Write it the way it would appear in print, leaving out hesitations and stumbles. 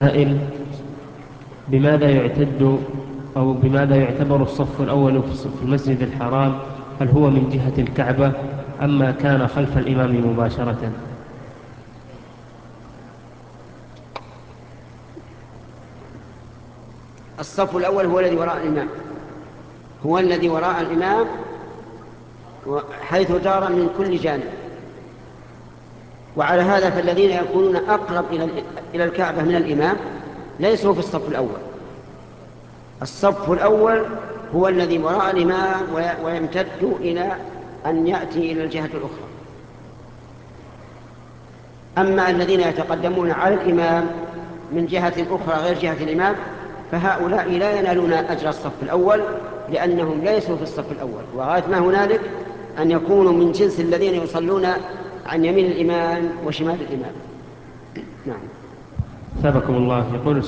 سائل: بماذا يعتد أو بماذا يعتبر الصف الأول في المسجد الحرام؟ هل هو من جهة الكعبة أم ما كان خلف الإمام مباشرة؟ الصف الأول هو الذي وراء الإمام، هو الذي وراء الإمام حيث جار من كل جانب. وعلى هذا فالذين يكونون أقرب إلى الكعبة من الإمام ليسوا في الصف الأول. الصف الأول هو الذي وراء الإمام ويمتد إلى أن يأتي إلى الجهة الأخرى. أما الذين يتقدمون على الإمام من جهة أخرى غير جهة الإمام فهؤلاء لا ينالون أجر الصف الأول، لأنهم ليسوا في الصف الأول، وغاية ما هنالك أن يكونوا من جنس الذين يصلون عن يمين الإمام وشمال الإمام. نعم. ثابكم الله. يقول